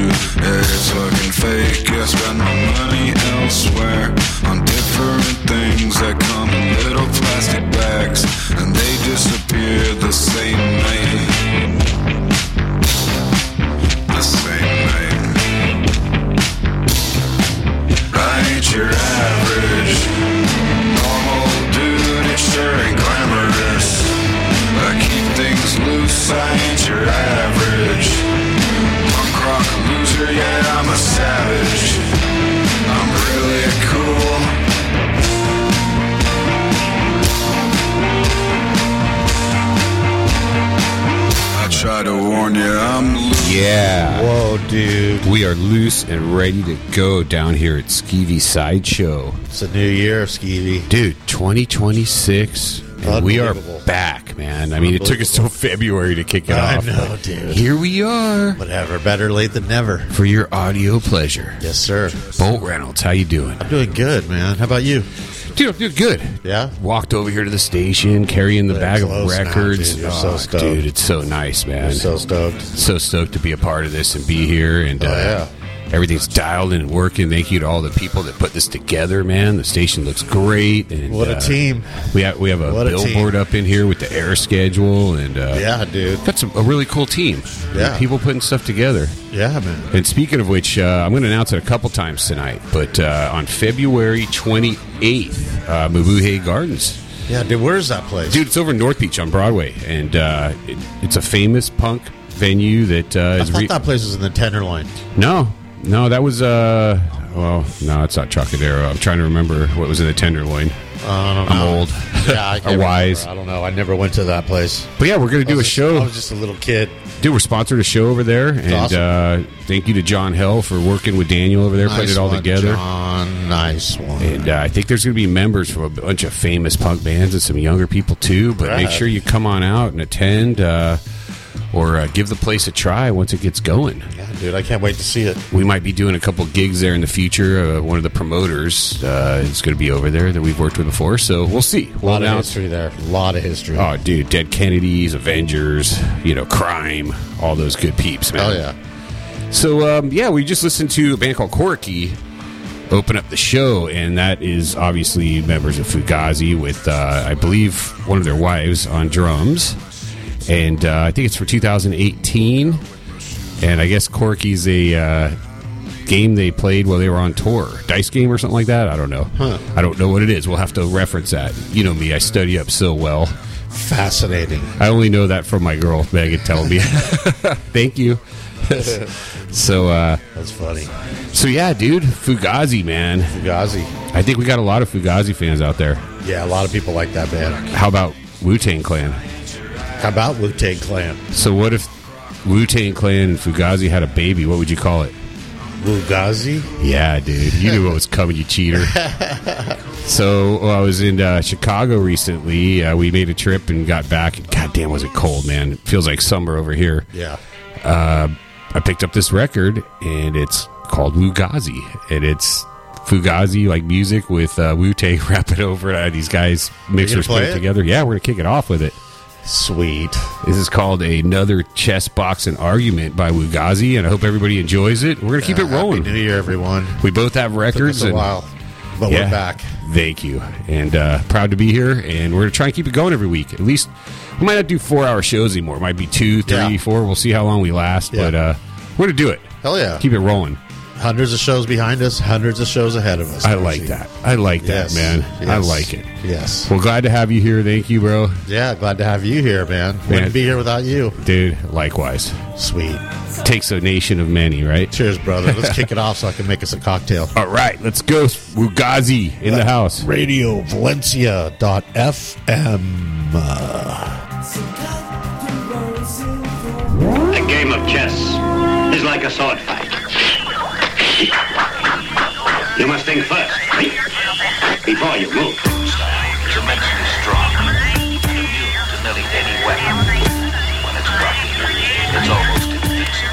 It's looking fake. I spend my money elsewhere on different things that come in little plastic bags, and they disappear the same night. The same night. I ain't your average normal dude. It sure ain't glamorous. I keep things loose. I ain't your average punk rock loser. Yeah, I'm a savage. I'm really cool. I try to warn you, I'm loose. Yeah. Whoa, dude. We are loose and ready to go down here at Skeevy Sideshow. It's a new year, Skeevy. Dude, 2026. And we are Unbelievable. back, man. I mean, it took us till February to kick it off. I know, but dude. Here we are. Whatever. Better late than never. For your audio pleasure. Yes, sir. Bolt Reynolds, how you doing? I'm doing good, man. How about you? Dude, I'm doing good. Yeah? Walked over here to the station, carrying the They're bag of close now, records. dude. You're so stoked. Dude, it's so nice, man. I'm so stoked. So stoked to be a part of this and be here. And yeah. everything's dialed in and working. Thank you to all the people that put this together, man. The station looks great. And What a team. We have a What a billboard team. up in here with the air schedule. And Yeah, dude. got a really cool team. Yeah. People putting stuff together. Yeah, man. And speaking of which, I'm going to announce it a couple times tonight. But on February 28th, Mabuhay Gardens. Yeah, dude, where's that place? Dude, it's over in North Beach on Broadway. And it's a famous punk venue that I is... thought that place was in the Tenderloin. No, that was... well, no, it's not Trocadero. I'm trying to remember what was in the Tenderloin. I don't know. I'm old. Yeah, I can't wise. remember. I don't know. I never went to that place. But yeah, we're going to do a show. I was just a little kid. Dude, we're sponsored a show over there. And awesome. thank you to John Hell for working with Daniel over there, putting it all together. John. Nice one. And I think there's going to be members from a bunch of famous punk bands and some younger people too. But make sure you come on out and attend or give the place a try once it gets going. Yeah, dude, I can't wait to see it. We might be doing a couple gigs there in the future. One of the promoters is going to be over there that we've worked with before. So we'll see. A lot of history there. A lot of history. Oh, dude, Dead Kennedys, Avengers, Crime, all those good peeps, man. Oh, yeah. So, we just listened to a band called Corky open up the show, and that is obviously members of Fugazi with, I believe, one of their wives on drums. And I think it's for 2018. And I guess Corky's a game they played while they were on tour. Dice game or something like that? I don't know. Huh. I don't know what it is. We'll have to reference that. You know me, I study up so well. Fascinating. I only know that from my girl, Megan, telling me. Thank you. So, That's funny. So yeah, dude, Fugazi, man. Fugazi. I think we got a lot of Fugazi fans out there. Yeah, a lot of people like that band. How about Wu-Tang Clan? How about Wu-Tang Clan? So what if Wu-Tang Clan and Fugazi had a baby? What would you call it? Fugazi? Yeah, dude. You knew what was coming, you cheater. So I was in Chicago recently. We made a trip and got back. God damn, was it cold, man. It feels like summer over here. Yeah. I picked up this record, and it's called Fugazi. And it's Fugazi, like music, with Wu-Tang rapping over it. These guys mixers put it together. Yeah, we're going to kick it off with it. Sweet. This is called Another Chess Boxing Argument by Fugazi, and I hope everybody enjoys it. We're going to keep it rolling. Happy New Year, everyone. We both have records. Took us a while, but we're back. Thank you. And proud to be here, and we're going to try and keep it going every week. At least, we might not do 4-hour shows anymore. It might be 2, 3, 4. We'll see how long we last, but we're going to do it. Hell yeah. Keep it rolling. Hundreds of shows behind us, hundreds of shows ahead of us. I like that. I like that, man. Yes. I like it. Yes. Well, glad to have you here. Thank you, bro. Yeah, glad to have you here, man. Wouldn't be here without you. Dude, likewise. Sweet. Takes a nation of many, right? Cheers, brother. Let's kick it off so I can make us a cocktail. All right, let's go. Fugazi in the house. Radio Valencia.fm. A game of chess is like a sword fight. You must think first, before you move. Is immensely strong and immune to nearly any weapon. When it's properly used, it's almost invincible.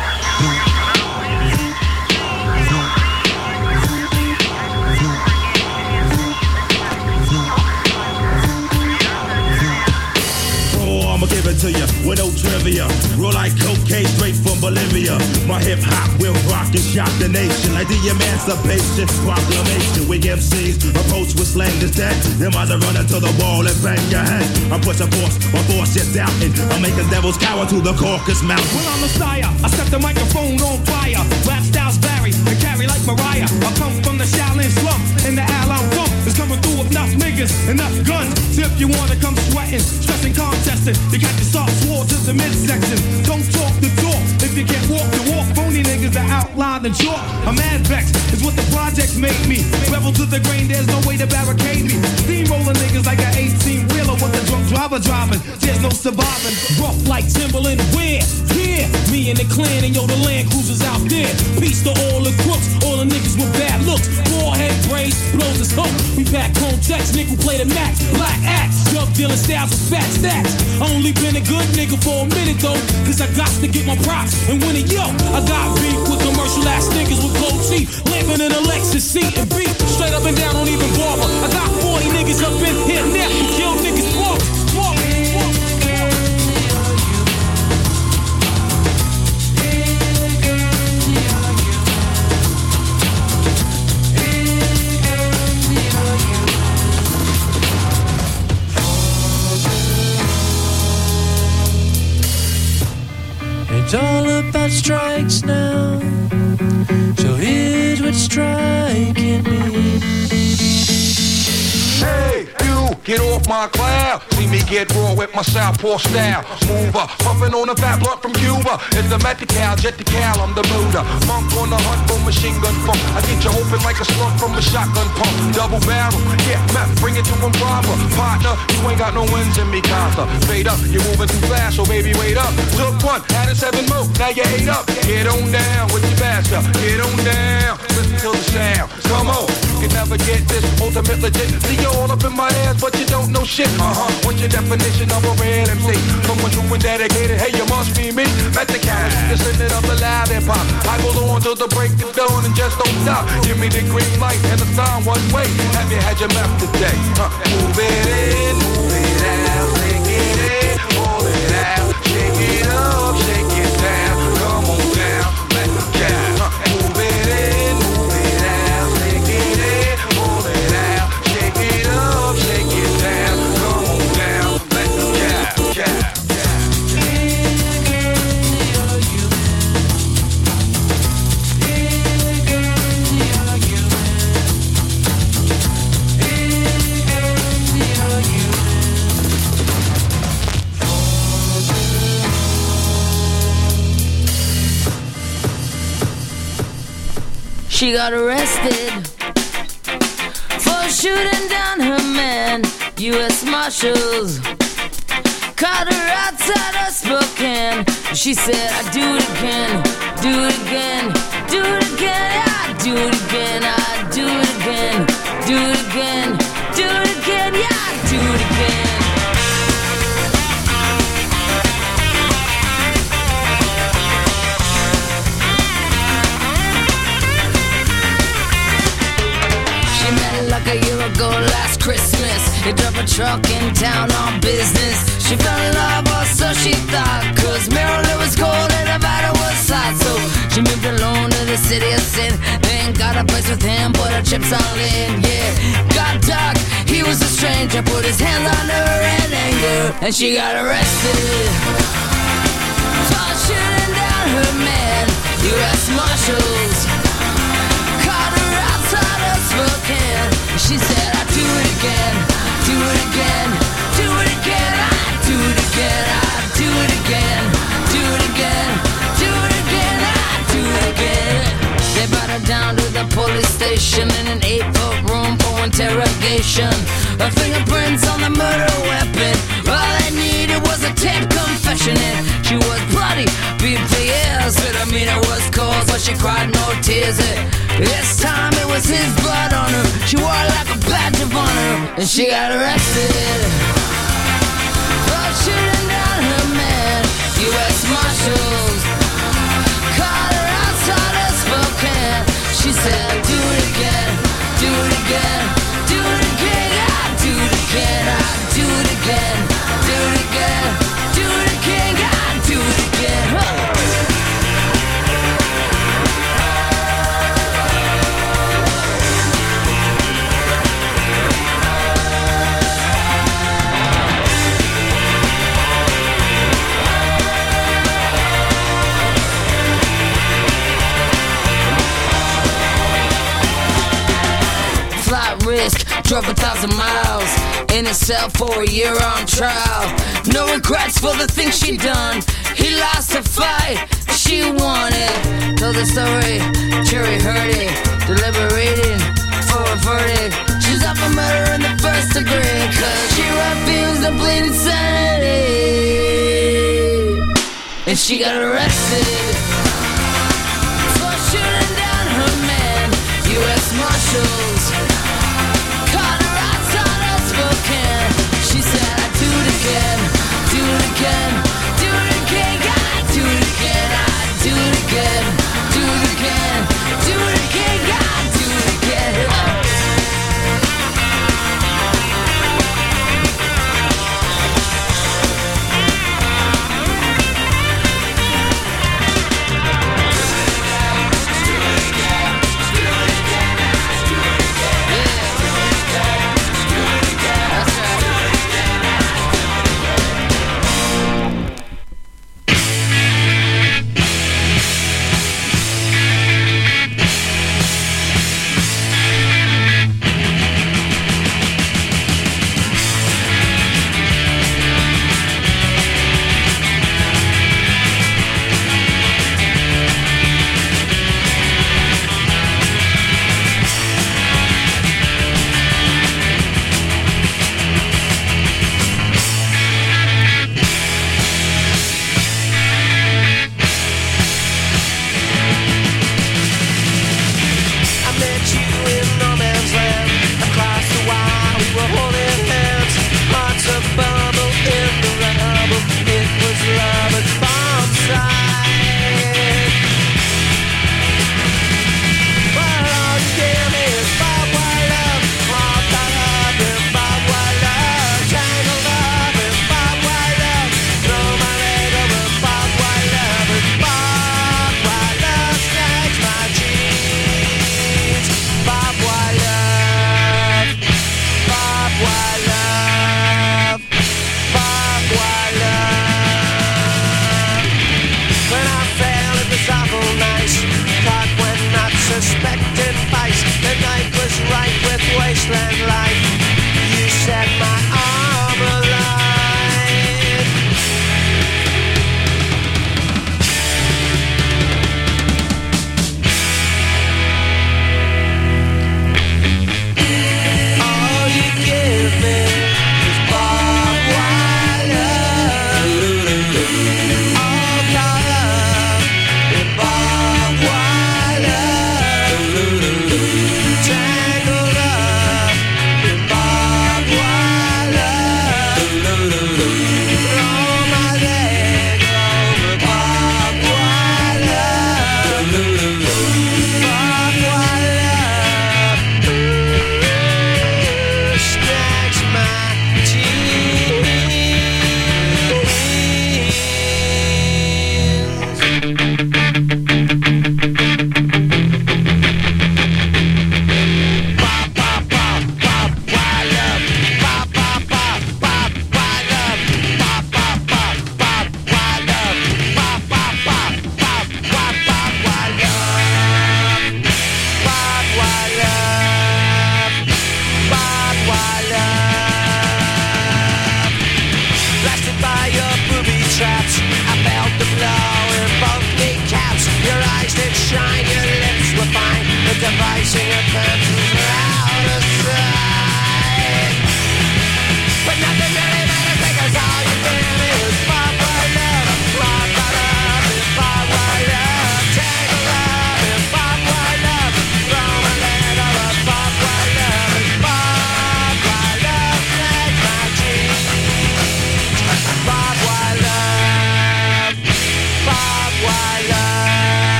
I'ma give it to you with no trivia. Roll like cocaine straight from Bolivia. My our hip hop will rock and shock the nation like the Emancipation Proclamation. We MCs approach with slang that's dead. You might run into the wall and bang your head. I'm pushing force, my force you're doubting. I'm making devils cower to the Caucasus Mountain. When I'm Messiah, I set the microphone on fire. Rap styles vary and carry like Mariah. I come from the Shaolin slum and the Alamo Funk is coming through with enough niggas, enough guns. See if you wanna come sweating, stressing, contesting. You got your soft sword to the midsection. Don't talk the talk if you can't walk the walk. Phony niggas are outlined and chalk. A mad vex is what the projects made me. Rebel to the grain, there's no way to barricade me. Steamrolling niggas like an 18-wheeler with a drunk driver driving. There's no surviving. Rough like Timberland, where? Here. Me and the clan and yo, the Land Cruisers out there. Peace to all the crooks, all the niggas with bad looks. Forehead braids, blows us hook. We pack context, nigga play the max. Black axe, drug dealing styles with fat stacks. I only been a good nigga for a minute though, cause I got to get my props. And when it yo, I got beef with commercial ass niggas with gold teeth. Living in a Lexus seat and beat straight up and down, don't even bother. I got 40 niggas up in here now who kill niggas for. It's all about strikes now. So here's what's striking me. Hey, you, get off my cloud. See me get raw with my southpaw style. Mover, puffin' on a fat blunt from Cuba. It's the Medi-Cal, jet the cal, I'm the Buddha. Monk on the hunt for machine gun funk. I get you open like a slump from a shotgun pump. Double barrel, yeah, meth, bring it to him proper. Partner, you ain't got no wins in me, Costa. Fade up, you're moving too fast, so baby wait up. Took one, had a 7 more, now you 8 up. Get on down with your bastard, get on down. Listen to the sound, come on. You can never get this ultimate legit. See you all up in my ass, but you don't know shit. What's your definition of a real MC? Someone true and dedicated, hey, you must be me. Met the cash, listen it up loud and pop. I go on till the break of dawn and just don't stop. Give me the green light and the sign one way. Have you had your map today? Move it in, move it out, take it in, pull it out, shake it up, shake it down. Come on down, let the cat. Move it in, move it out, take it in, pull it out, shake it up, shake it down. Come on down, let the cat. She got arrested for shooting down her man. U.S. Marshals caught her outside of Spokane. She said, I do it again, do it again, do it again, I do it again, I do it again, do it again, do it again, yeah, I do it again. Like a year ago last Christmas, he drove a truck in town on business. She fell in love, or so she thought, cause Maryland was cold and Nevada was hot. So she moved alone to the city of sin. Then got a place with him, put her chips all in, yeah. Got dark, he was a stranger, put his hands on her in anger, and she got arrested for shooting down her man. U.S. Marshals caught her outside of Spokane. She said, I do it again, do it again, do it again, I do it again, I do it again, do it again, do it again, I do it again. They brought her down to the police station in an 8-foot room for interrogation. Her fingerprints on the murder weapon. All they needed was a tape confession, and she was bloody, beat for years. It was cause, but she cried no tears. This time it was his blood on her. She wore it like a badge of honor, and she got arrested for shooting down her man. U.S. Marshals caught her outside of Spokane. She said, do it again, do it again, do it again, I do it again, I do it again, do it again, do it again, I do it again. risk. Drove 1,000 miles in a cell for a year on trial. No regrets for the things she done. He lost a fight, she won it. Told the story, jury heard it. Deliberating for a verdict. She's up for murder in the first degree, cause she refused to plead insanity. And she got arrested for shooting down her man. U.S. Marshals caught her outside of Spokane. She said, I do it again, do it again, do it again, God, do it again, I do it again, do it again, do it again, God, do it again.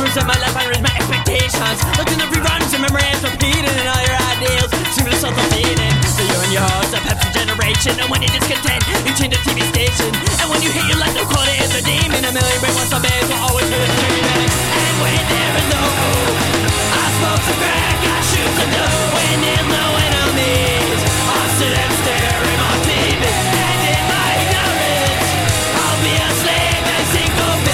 set my life, I raise my expectations. Looked in the reruns and memories repeating, and all your ideals seem to self-defeating. So you and your heart's a Pepsi generation, and when you're discontent, you change the TV station. And when you hate your life, no quarter is a demon. A million brainwashed zombies will always be dreaming. And when there is no hope, I smoke some crack, I shoot some dope. When there's no enemies, I'll sit and stare at my TV. And in my ignorance, I'll be a slave and syncopate.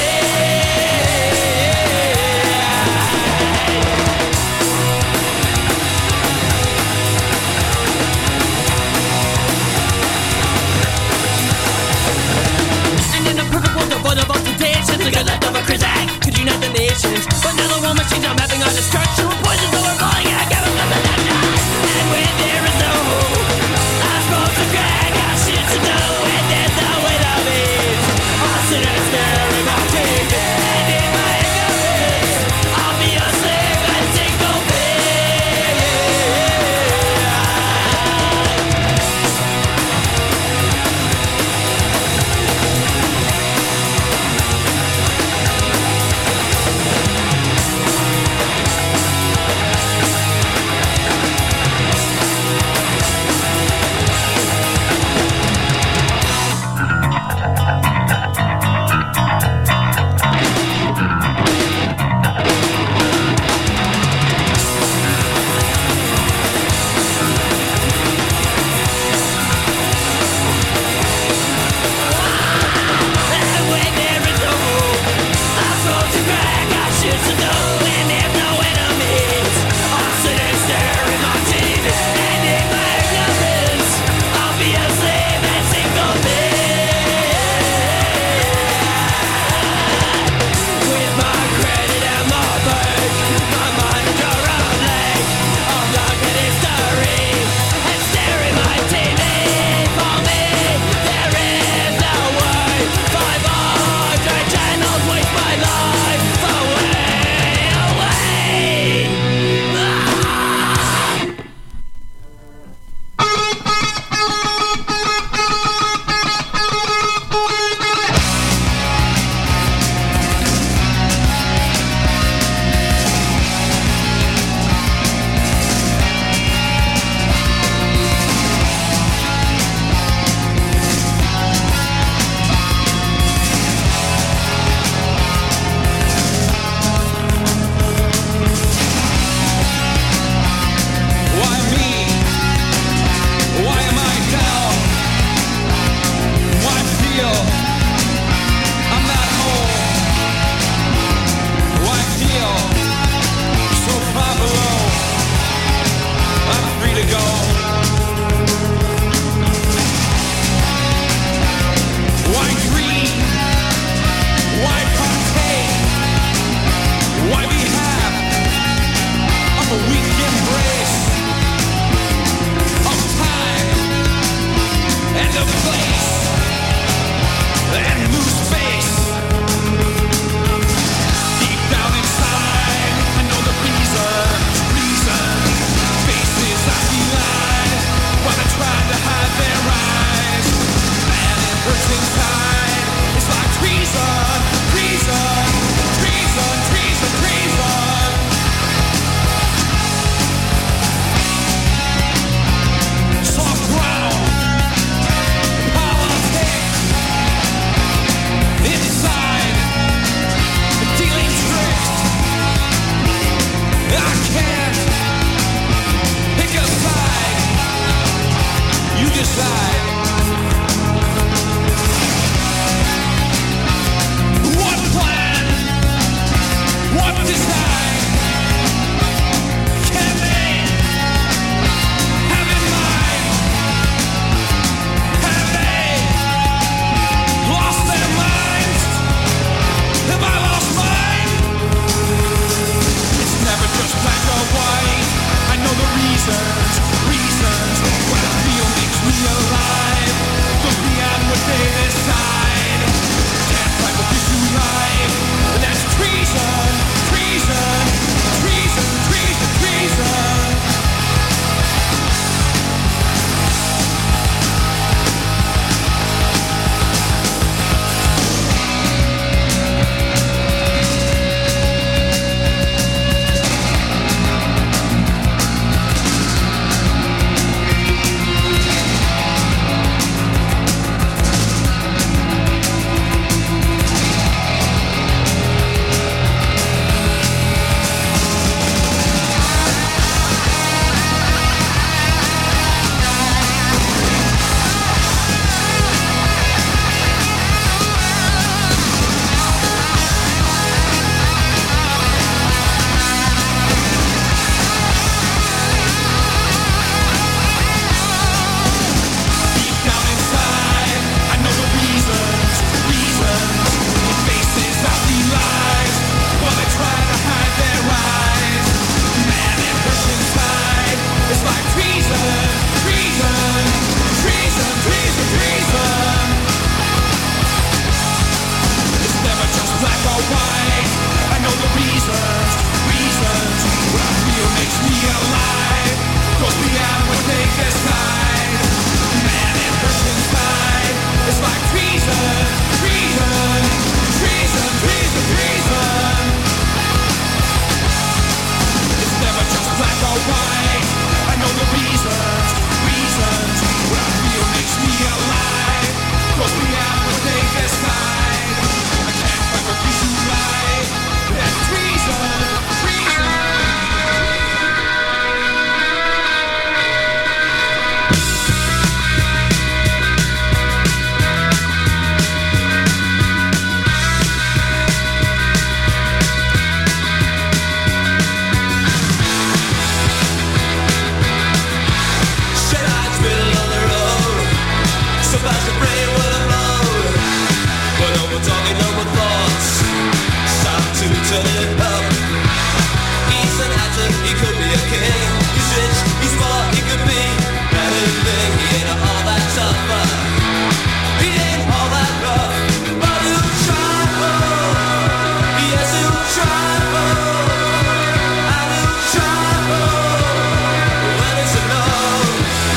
turn it up. He's an actor, he could be a king. He's rich, he's smart, he could be anything. He ain't all that tough, but he ain't all that rough. But he'll try, oh, yes he'll try, oh, and he'll try, oh, when it's enough.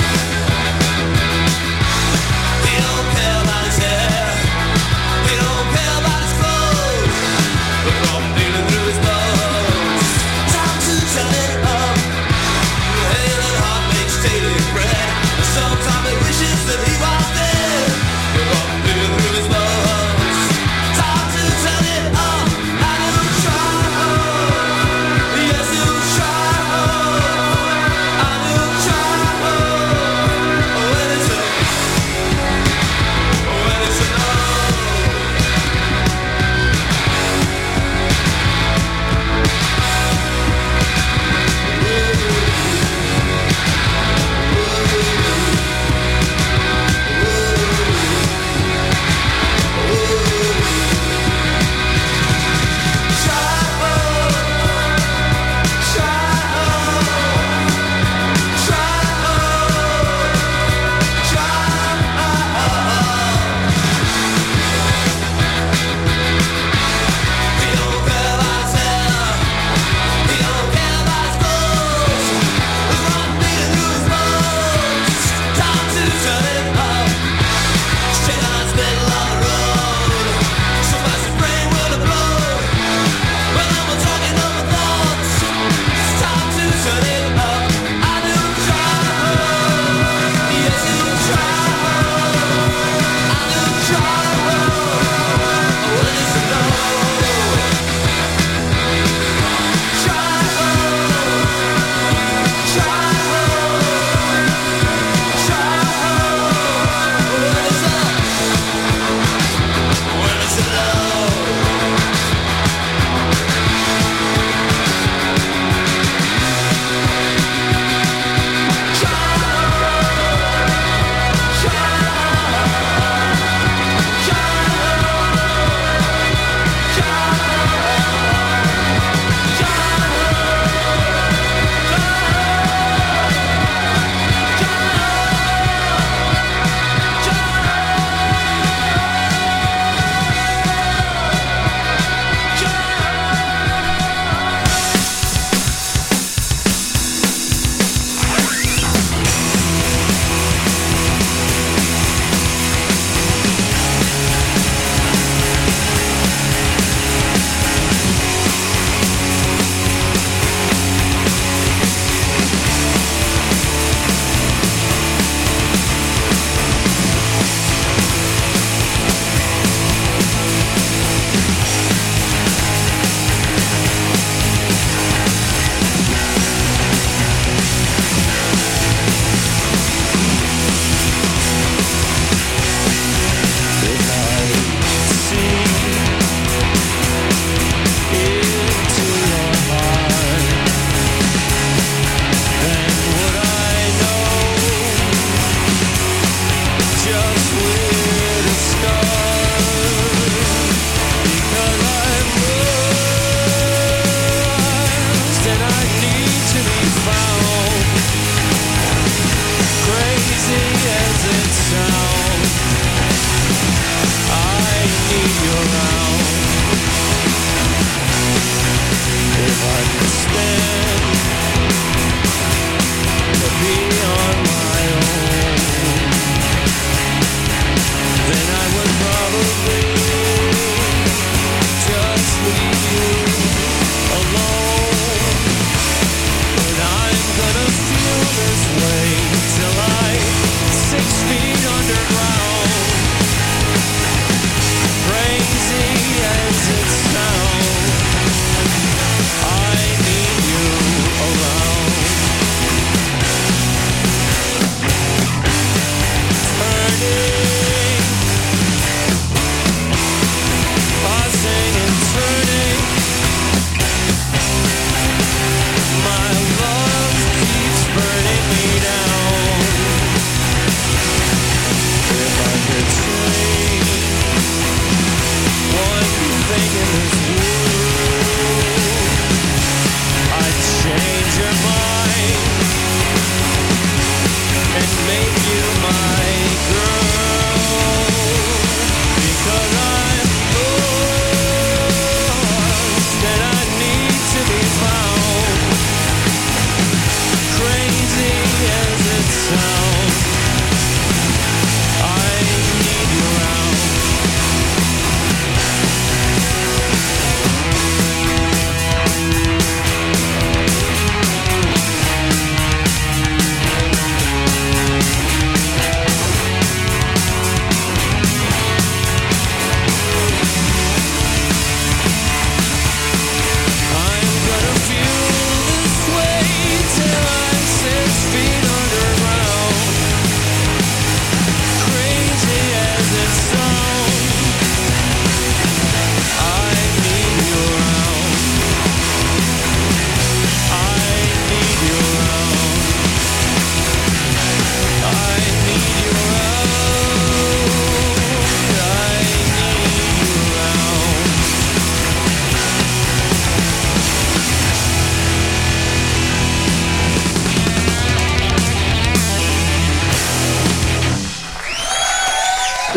He don't care about his hair, he don't care about his clothes, but from feeling through his bones. Time to turn it up.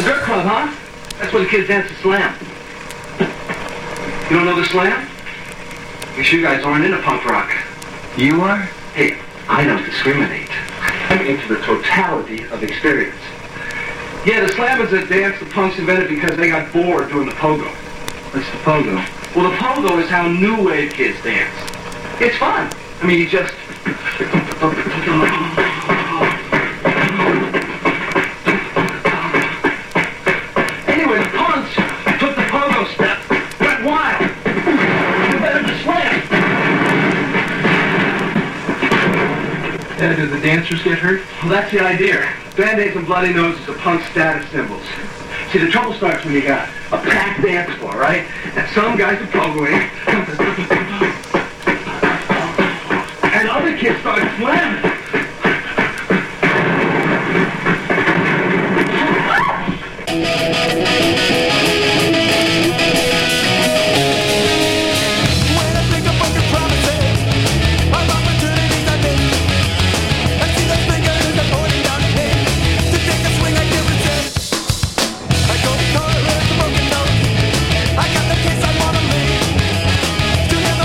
The Dirt Club, huh? That's where the kids dance the slam. You don't know the slam? Guess you guys aren't into punk rock. You are? Hey, I don't discriminate. I'm into the totality of experience. Yeah, the slam is a dance the punks invented because they got bored doing the pogo. What's the pogo? Well, the pogo is how new wave kids dance. It's fun. I mean, you just... Anyway, the punks took the pogo step, went wild. Invented the slam. Do the dancers get hurt? Well, that's the idea. Band-Aids and bloody noses are punk status symbols. See, the trouble starts when you got a packed dance floor, right? And some guys are pogoing. And other kids start slamming. I got the kiss I wanna leave. To hear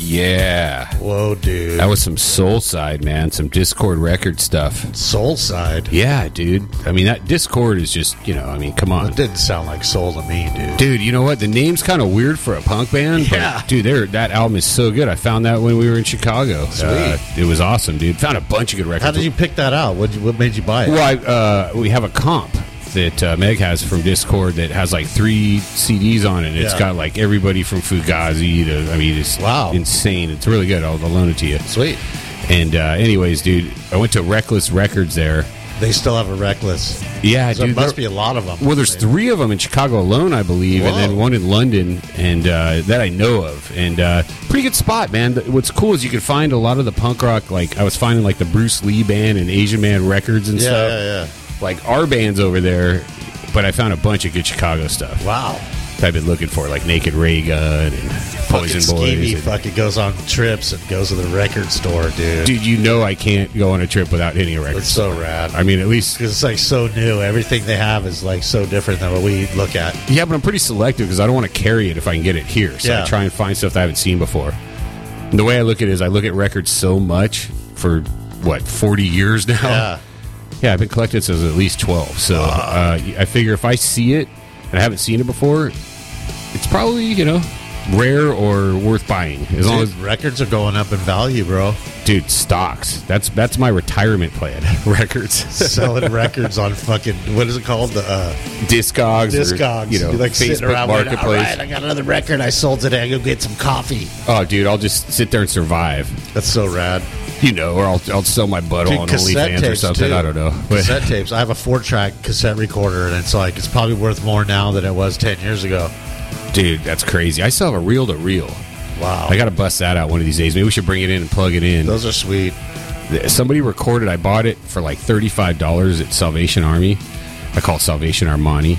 Yeah. Whoa, dude. That was some Soul Side, man. Some Discord record stuff. Soul Side? Yeah, dude. I mean, that Discord is just, come on. It didn't sound like soul to me, dude. Dude, you know what? The name's kind of weird for a punk band. Yeah. But, dude, that album is so good. I found that when we were in Chicago. Sweet. It was awesome, dude. Found a bunch of good records. How did you pick that out? What made you buy it? Well, we have a comp that Meg has from Discord that has like 3 CDs on it. It's got like everybody from Fugazi to, it's insane. It's really good. I'll loan it to you. Sweet. And anyways, dude, I went to Reckless Records there. They still have a Reckless. Yeah, so dude. There must be a lot of them. Well, there's 3 of them in Chicago alone, I believe, and then 1 in London, and that I know of. And pretty good spot, man. What's cool is you can find a lot of the punk rock, like I was finding like the Bruce Lee band and Asian Man Records and stuff. Yeah. Like our band's over there, but I found a bunch of good Chicago stuff. Wow. I've been looking for, like Naked Ray Gun and Poison Boys. Skeevy fucking goes on trips and goes to the record store, dude. Dude, I can't go on a trip without hitting a record. It's so rad. I mean, at least because it's like so new. Everything they have is like so different than what we look at. Yeah, but I'm pretty selective because I don't want to carry it if I can get it here. So I try and find stuff that I haven't seen before. And the way I look at it is I look at records so much for 40 years now. Yeah, I've been collecting since at least 12. So I figure if I see it and I haven't seen it before, it's probably, rare or worth buying. As long as records are going up in value, bro. Dude, stocks. That's my retirement plan. Records. Selling records on fucking, what is it called? The Discogs. Discogs. Or, like Facebook Marketplace. All right, I got another record I sold today. I go get some coffee. Oh, dude, I'll just sit there and survive. That's so rad. Or I'll sell my butt on OnlyFans or something. Too. I don't know. Cassette tapes. I have a 4-track cassette recorder, and it's probably worth more now than it was 10 years ago. Dude, that's crazy. I still have a reel-to-reel. Wow. I got to bust that out one of these days. Maybe we should bring it in and plug it in. Those are sweet. Somebody recorded. I bought it for like $35 at Salvation Army. I call it Salvation Armani.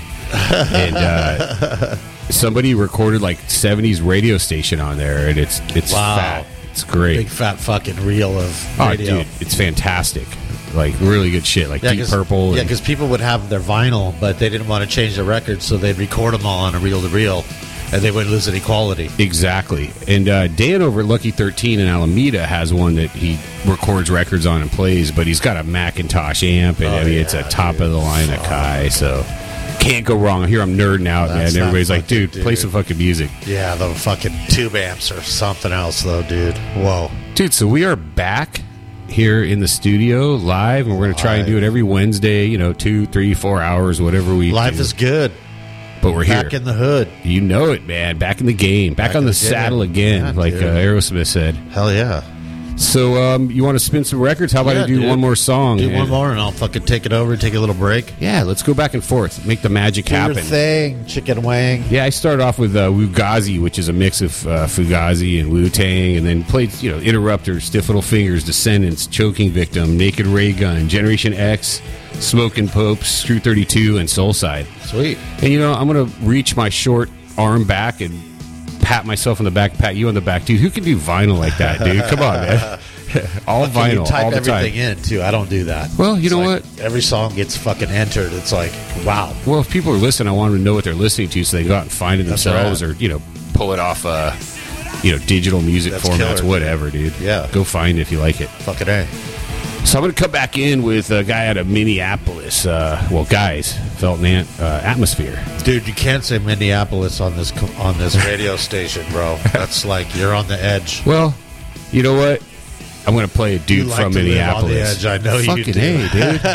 And somebody recorded like 70s radio station on there, and it's fat. It's great. Big fat fucking reel of radio. Oh, dude, it's fantastic. Like, really good shit. Like Deep Purple. Yeah, because people would have their vinyl, but they didn't want to change the records, so they'd record them all on a reel-to-reel, and they wouldn't lose any quality. Exactly. And Dan over at Lucky 13 in Alameda has one that he records records on and plays, but he's got a Macintosh amp, and it's a top-of-the-line Akai, so can't go wrong. Here I'm nerding out, man. Everybody's like, dude, play some fucking music. Yeah, the fucking tube amps or something else, though, dude. Whoa. Dude, so we are back here in the studio live, and we're going to try and do it every Wednesday, 2, 3, 4 hours, whatever we Life is good. But we're here. Back in the hood. You know it, man. Back in the game. Back on the saddle again, like Aerosmith said. Hell yeah. So, you want to spin some records? How about I do one more song? Do one more, and I'll fucking take it over and take a little break. Yeah, let's go back and forth. Make the magic happen. Your thing, Chicken Wang. Yeah, I started off with Wugazi, which is a mix of Fugazi and Wu-Tang, and then played, Interrupter, Stiff Little Fingers, Descendants, Choking Victim, Naked Ray Gun, Generation X, Smoking Popes, Screw 32, and Soulside. Sweet. And, I'm going to reach my short arm back and pat myself on the back, pat you on the back, dude. Who can do vinyl like that, dude? Come on, man. All vinyl, you type all the everything time. in too. I don't do that. Well, you know what? Every song gets fucking entered. It's like, wow. Well, if people are listening, I want them to know what they're listening to, so they go out and find it themselves, or pull it off, digital music formats, killer, whatever, dude. Yeah, go find it if you like it. Fucking A. So I'm going to come back in with a guy out of Minneapolis. Guys, Felton Ant, Atmosphere. Dude, you can't say Minneapolis on this radio station, bro. That's like you're on the edge. Well, you know what? I'm going to play a dude from Minneapolis. On the edge. I know fucking you do.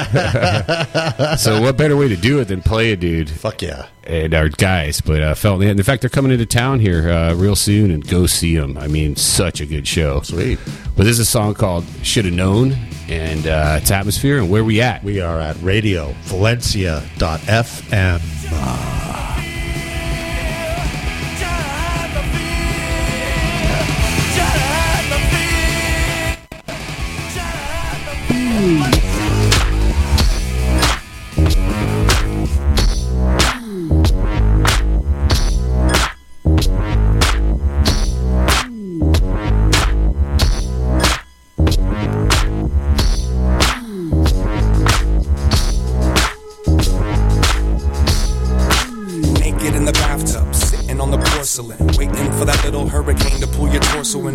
dude. So what better way to do it than play a dude? Fuck yeah. And our guys, but Felton Ant. In fact, they're coming into town here real soon, and go see them. I mean, such a good show. Sweet. But this is a song called Shoulda Known, and it's Atmosphere. And where we at? We are at Radio Valencia.fm.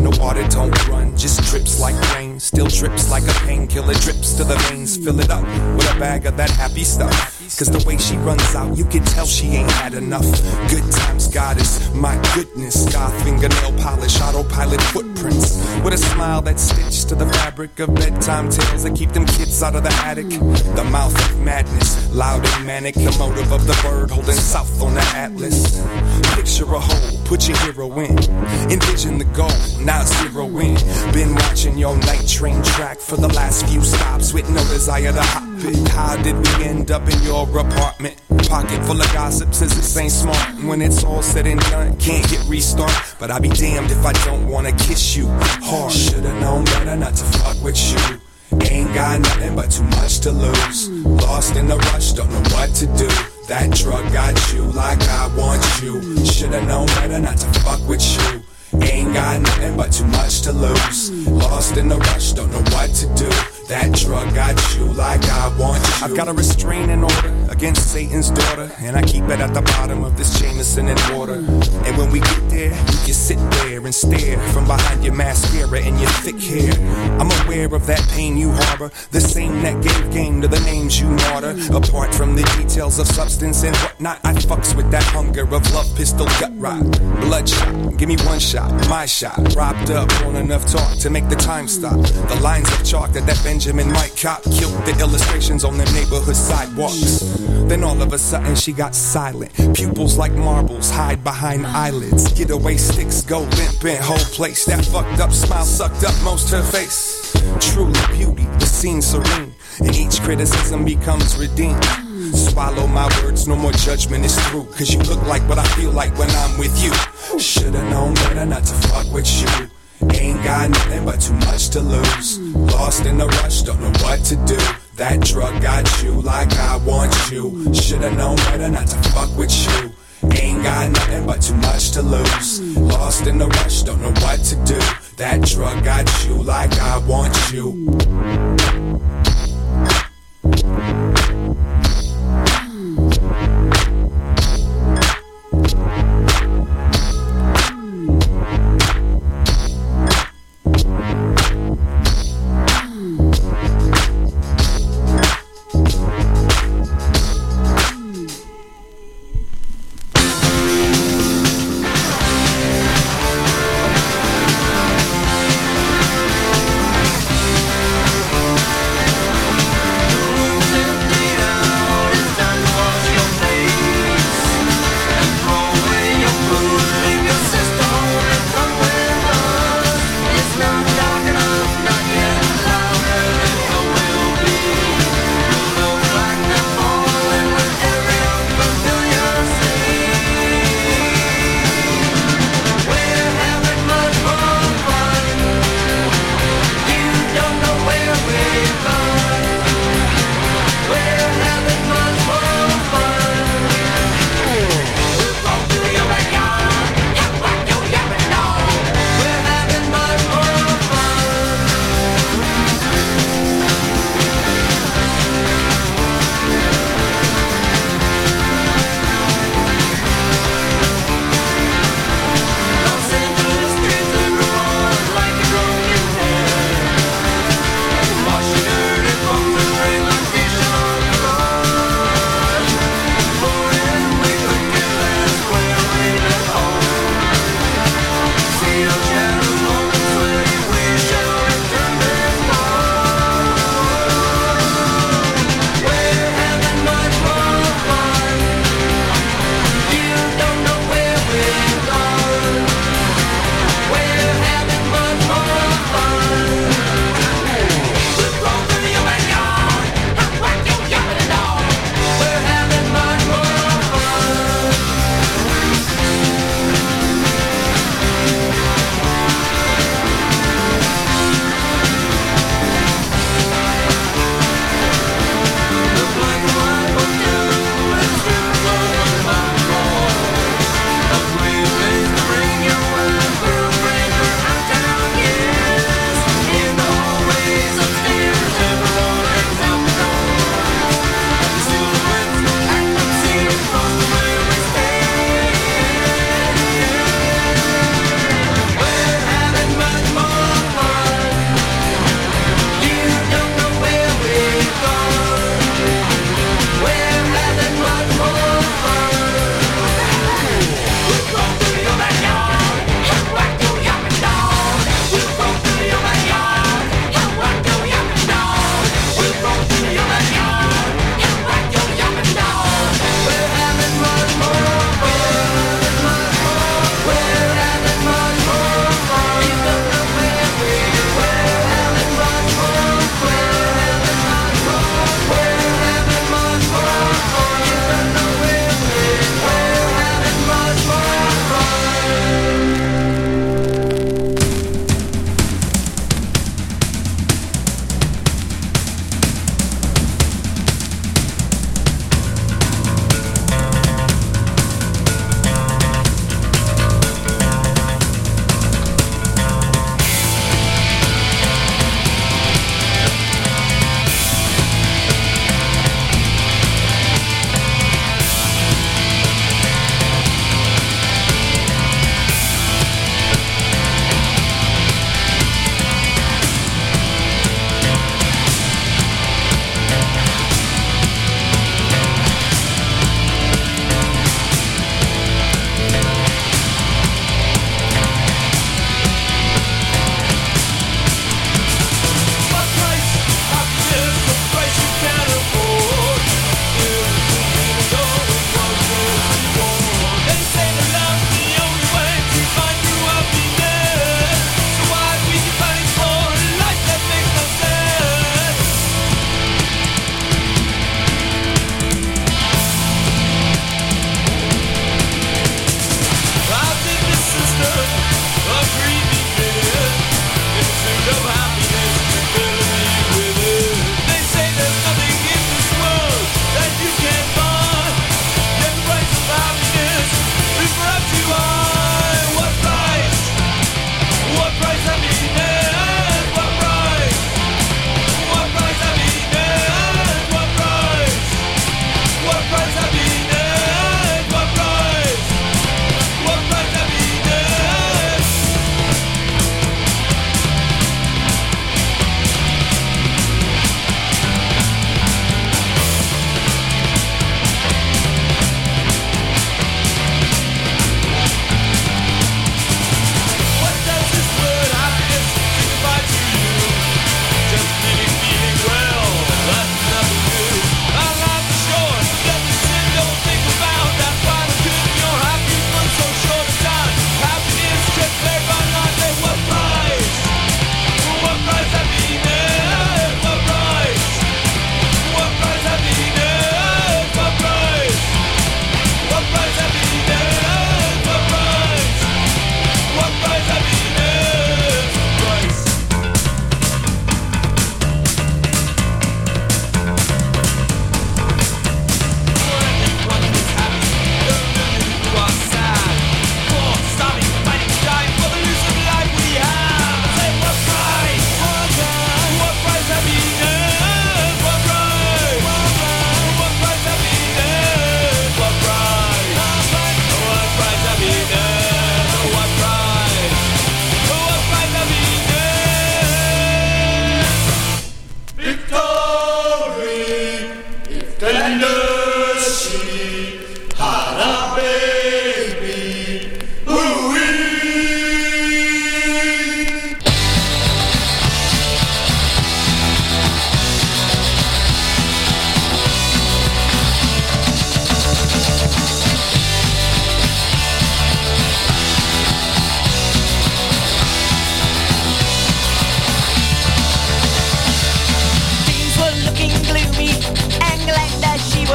when the water don't run, just drips like rain, still drips like a painkiller, drips to the veins. Fill it up with a bag of that happy stuff. Cause the way she runs out, you can tell she ain't had enough. Good times goddess, my goodness. Goth fingernail polish, autopilot footprints. With a smile that's stitched to the fabric of bedtime tales that keep them kids out of the attic. The mouth of madness, loud and manic. The motive of the bird holding south on the atlas. Picture a hole, put your hero in. Envision the goal, now zero in. Been watching your night train track for the last few stops with no desire to hop it. How did we end up in your apartment? Pocket full of gossip says this ain't smart. When it's all said and done, can't hit restart. But I'll be damned if I don't wanna kiss you hard. Should've known better not to fuck with you. Ain't got nothing but too much to lose. Lost in the rush, don't know what to do. That drug got you like I want you. Should've known better not to fuck with you. Ain't got nothing but too much to lose. Lost in the rush, don't know what to do. That drug got you like I want you. I've got a restraining order against Satan's daughter, and I keep it at the bottom of this Jameson and water. And when we get there, you can sit there and stare from behind your mascara and your thick hair. I'm aware of that pain you harbor, the same that gave game to the names you martyr. Apart from the details of substance and whatnot, I fucks with that hunger of love, pistol, gut rot, bloodshot. Give me one shot, my shot. Propped up on enough talk to make the time stop. The lines of chalk that Benjamin Mike Cop killed the illustrations on them neighborhood sidewalks. Then all of a sudden she got silent. Pupils like marbles hide behind eyelids. Getaway sticks go limp in whole place. That fucked up smile sucked up most her face. Truly beauty, the scene serene, and each criticism becomes redeemed. Swallow my words, no more judgment is through. Cause you look like what I feel like when I'm with you. Should've known better not to fuck with you. Ain't got nothing but too much to lose. Lost in the rush, don't know what to do. That drug got you like I want you. Should've known better not to fuck with you. Ain't got nothing but too much to lose. Lost in the rush, don't know what to do. That drug got you like I want you.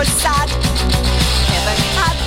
sad. Heaven had